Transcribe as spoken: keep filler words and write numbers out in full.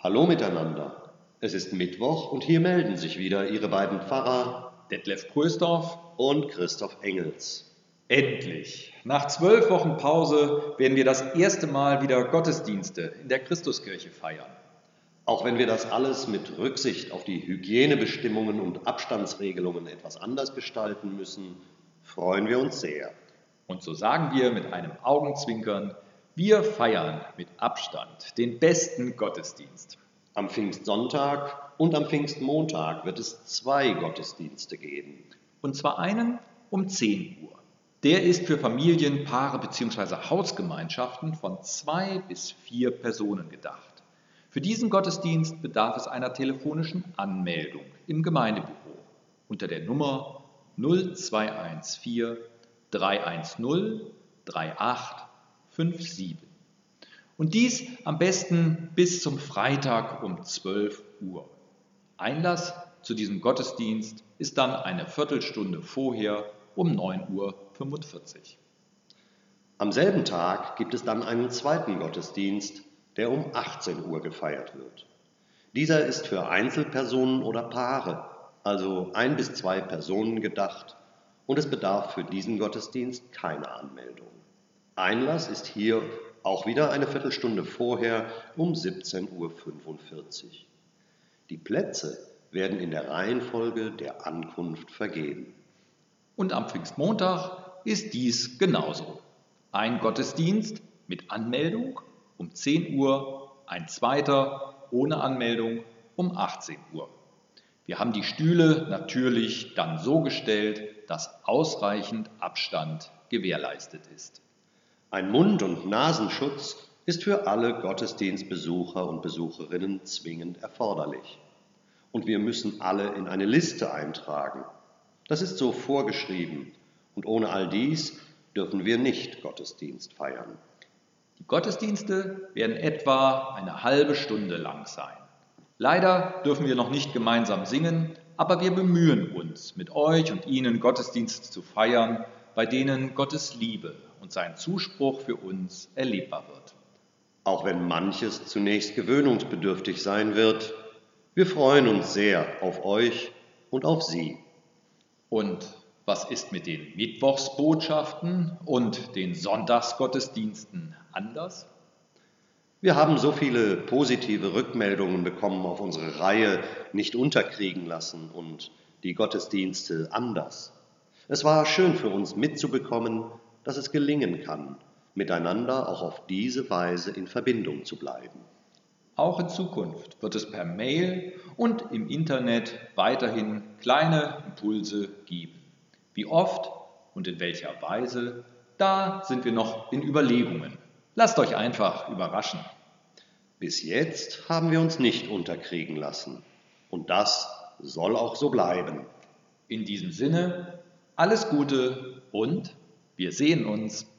Hallo miteinander. Es ist Mittwoch und hier melden sich wieder Ihre beiden Pfarrer Detlef Kursdorf. und Christoph Engels. Endlich! Nach zwölf Wochen Pause werden wir das erste Mal wieder Gottesdienste in der Christuskirche feiern. Auch wenn wir das alles mit Rücksicht auf die Hygienebestimmungen und Abstandsregelungen etwas anders gestalten müssen, freuen wir uns sehr. Und so sagen wir mit einem Augenzwinkern, wir feiern mit Abstand den besten Gottesdienst. Am Pfingstsonntag und am Pfingstmontag wird es zwei Gottesdienste geben. Und zwar einen um zehn Uhr. Der ist für Familien, Paare bzw. Hausgemeinschaften von zwei bis vier Personen gedacht. Für diesen Gottesdienst bedarf es einer telefonischen Anmeldung im Gemeindebüro unter der Nummer null zwei eins vier drei eins null drei acht fünf sieben. Und dies am besten bis zum Freitag um zwölf Uhr. Einlass zu diesem Gottesdienst ist dann eine Viertelstunde vorher um neun Uhr fünfundvierzig. Am selben Tag gibt es dann einen zweiten Gottesdienst, der um achtzehn Uhr gefeiert wird. Dieser ist für Einzelpersonen oder Paare, also ein bis zwei Personen gedacht, und es bedarf für diesen Gottesdienst keiner Anmeldung. Einlass ist hier auch wieder eine Viertelstunde vorher um siebzehn Uhr fünfundvierzig. Die Plätze werden in der Reihenfolge der Ankunft vergeben. Und am Pfingstmontag ist dies genauso. Ein Gottesdienst mit Anmeldung um zehn Uhr, ein zweiter ohne Anmeldung um achtzehn Uhr. Wir haben die Stühle natürlich dann so gestellt, dass ausreichend Abstand gewährleistet ist. Ein Mund- und Nasenschutz ist für alle Gottesdienstbesucher und Besucherinnen zwingend erforderlich. Und wir müssen alle in eine Liste eintragen. Das ist so vorgeschrieben und ohne all dies dürfen wir nicht Gottesdienst feiern. Die Gottesdienste werden etwa eine halbe Stunde lang sein. Leider dürfen wir noch nicht gemeinsam singen, aber wir bemühen uns, mit euch und Ihnen Gottesdienste zu feiern, bei denen Gottes Liebe und sein Zuspruch für uns erlebbar wird. Auch wenn manches zunächst gewöhnungsbedürftig sein wird, wir freuen uns sehr auf euch und auf Sie. Und was ist mit den Mittwochsbotschaften und den Sonntagsgottesdiensten anders? Wir haben so viele positive Rückmeldungen bekommen auf unsere Reihe Nicht unterkriegen lassen und die Gottesdienste anders. Es war schön für uns mitzubekommen, dass es gelingen kann, miteinander auch auf diese Weise in Verbindung zu bleiben. Auch in Zukunft wird es per Mail und im Internet weiterhin kleine Impulse geben. Wie oft und in welcher Weise, da sind wir noch in Überlegungen. Lasst euch einfach überraschen. Bis jetzt haben wir uns nicht unterkriegen lassen. Und das soll auch so bleiben. In diesem Sinne, alles Gute und wir sehen uns.